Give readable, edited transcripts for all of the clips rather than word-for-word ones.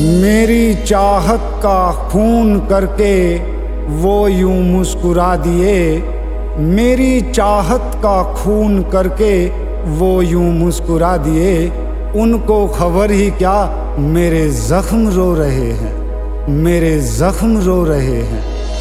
मेरी चाहत का खून करके वो यूं मुस्कुरा दिए। मेरी चाहत का खून करके वो यूं मुस्कुरा दिए। उनको खबर ही क्या मेरे जख्म रो रहे हैं, मेरे जख्म रो रहे हैं।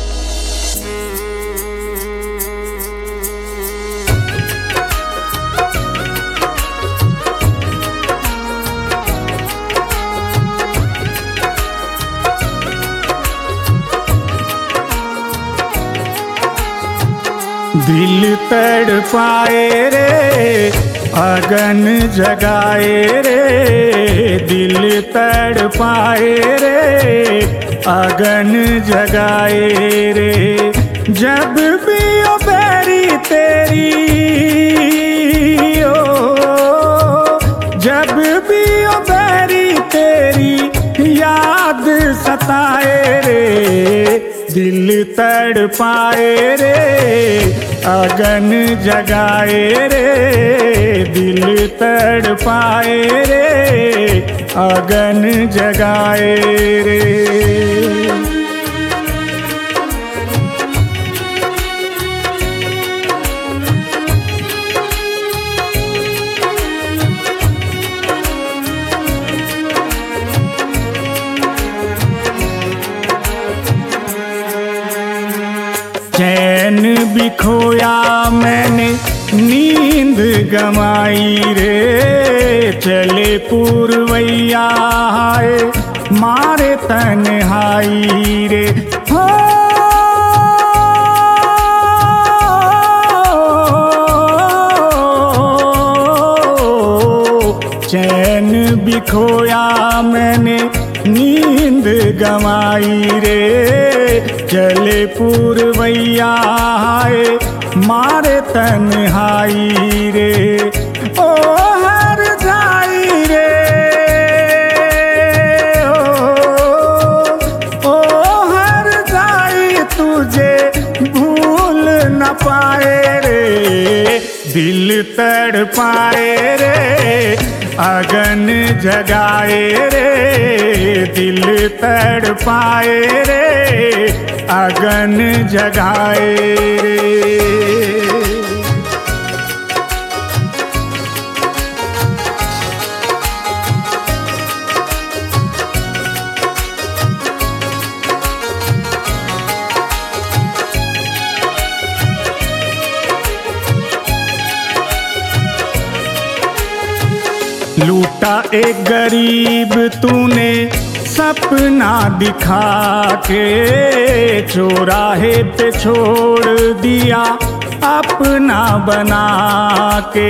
दिल तड़पाए रे अगन जगाए रे, दिल तड़पाए रे अगन जगाए रे। जब भी ओ बैरी तेरी जब भी ओ बैरी तेरी याद सताए रे, दिल तड़पाए रे अगन जगाए रे, दिल तड़पाए रे अगन जगाए रे। चैन भी खोया मैंने, नींद गमाई रे, चले पुरवैया हाय मारे तन्हाई रे। हो चैन भी खोया मैंने, नींद गमाई रे, चले पुरवैया हाय मारे तन्हाई रे। ओ हर जाई रे ओ हर जाई तुझे भूल न पाए रे, दिल तड़पाए रे अगन जगाए रे, दिल तड़पाए रे अगन जगाए रे। लूटा एक गरीब तूने सपना दिखा के, चौराहे पे छोड़ दिया अपना बना के।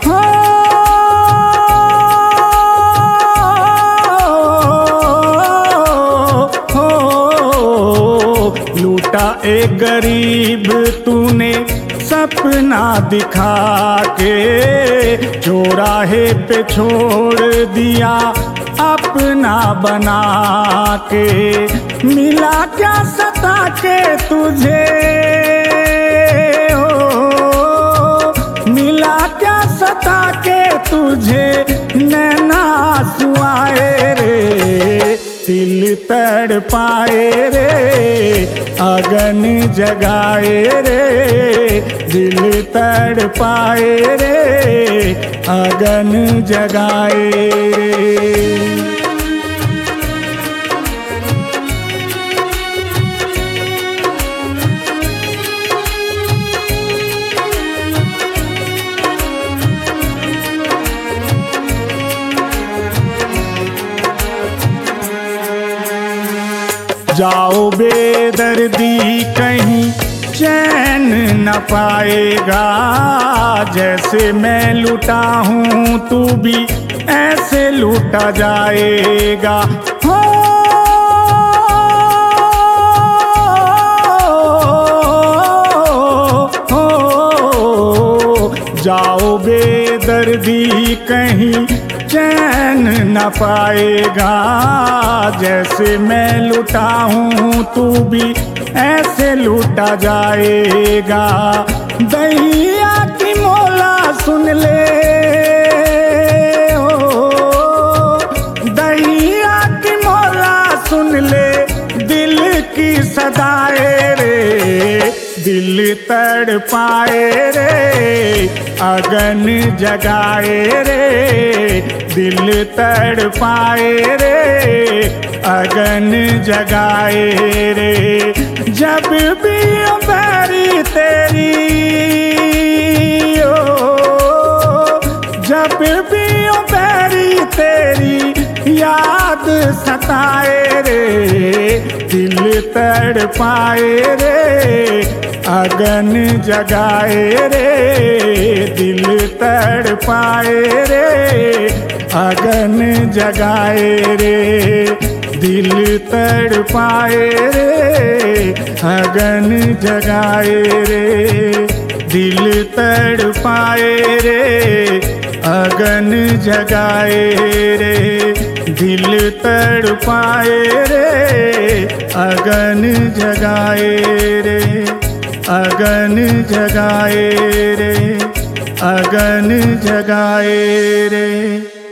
लूटा एक गरीब तूने सपना दिखा के, चौराहे पे छोड़ दिया अपना बना के। मिला क्या सता के तुझे मिला क्या सता के तुझे नैना आंसुआए रे, दिल तड़पाए रे अगन जगाए रे, दिल तड़पाए रे अगन जगाए रे। जाओ बेदर्दी कहीं चैन न पाएगा, जैसे मैं लूटा हूँ तू भी ऐसे लूटा जाएगा। हो जाओ बेदर्दी कहीं चैन न पाएगा, जैसे मैं लूटा हूँ तू भी ऐसे लूटा जाएगा। दैया की मौला सुन ले दैया की मौला तड़पाए रे अगन जगाए रे, दिल तड़पाए रे अगन जगाए रे। जब भी बैरी तेरी जब भी बैरी तेरी याद सताए रे, दिल तड़पाए रे अगन जगाए रे, दिल तड़पाए रे अगन जगाए रे, दिल तड़पाए रे अगन जगाए रे, दिल तड़पाए रे अगन जगाए रे, दिल तड़पाए रे अगन जगाए रे, अगन जगाए रे, अगन जगाए रे।